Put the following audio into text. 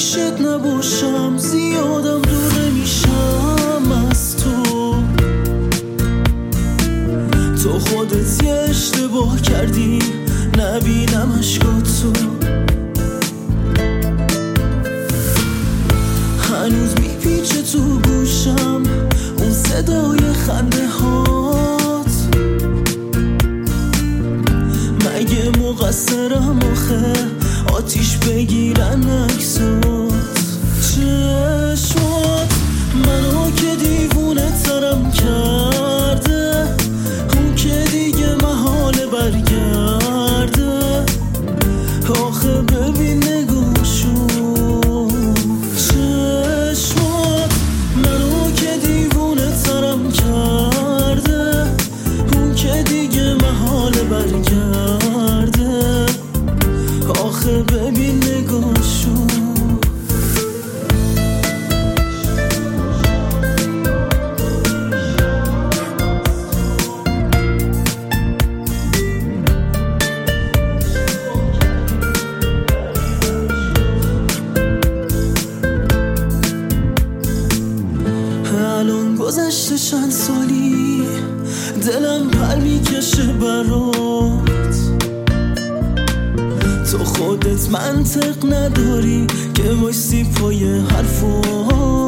پیشت نباشم زیادم دور نمیشم از تو. تو خودت یه اشتباه کردی نبینم اشکاتو. هنوز میپیچه تو گوشم اون صدای خنده هات. مگه مقصرم آخه آتیش بگیرن عکسات. چشمات منو که دیوونه ترم کرده، اون که دیگه محاله برگرده. آخه ببین نگاشو. چشمات منو که دیوونه ترم کرده، اون که دیگه محاله برگرده. آخه ببین نگاشو. الان گذشته چند سالی دلم پر میکشه برات. تو خودت منطق نداری که وایسی پای حرفات.